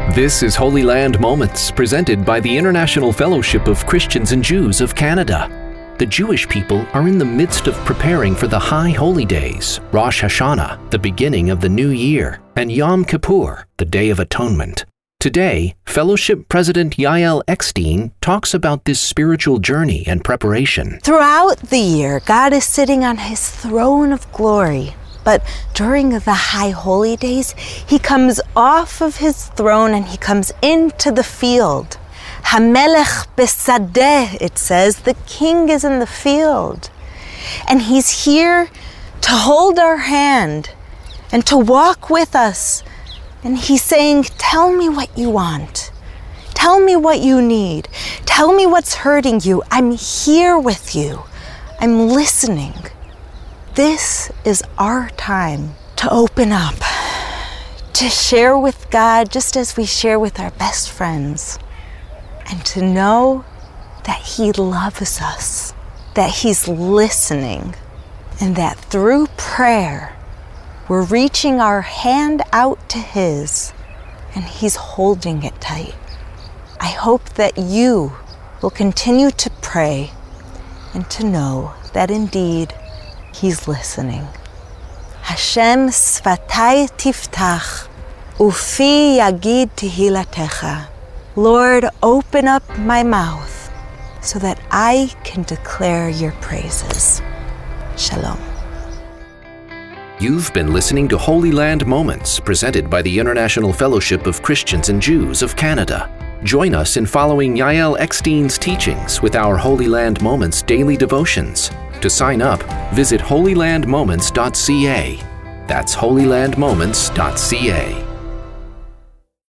This is Holy Land Moments, presented by the International Fellowship of Christians and Jews of Canada. The Jewish people are in the midst of preparing for the High Holy Days, Rosh Hashanah, the beginning of the new year, and Yom Kippur, the Day of Atonement. Today, Fellowship President Yael Eckstein talks about this spiritual journey and preparation. Throughout the year, God is sitting on his throne of glory. But during the High Holy Days, he comes off of his throne and he comes into the field. Hamelech besadeh, it says, the king is in the field. And he's here to hold our hand and to walk with us. And he's saying, tell me what you want. Tell me what you need. Tell me what's hurting you. I'm here with you. I'm listening. This is our time to open up, to share with God just as we share with our best friends, and to know that he loves us, that he's listening, and that through prayer, we're reaching our hand out to his, and he's holding it tight. I hope that you will continue to pray and to know that indeed he's listening. Hashem svatai tiftach, ufi yagid tehilatecha. Lord, open up my mouth so that I can declare your praises. Shalom. You've been listening to Holy Land Moments, presented by the International Fellowship of Christians and Jews of Canada. Join us in following Yael Eckstein's teachings with our Holy Land Moments daily devotions. To sign up, visit holylandmoments.ca. That's holylandmoments.ca.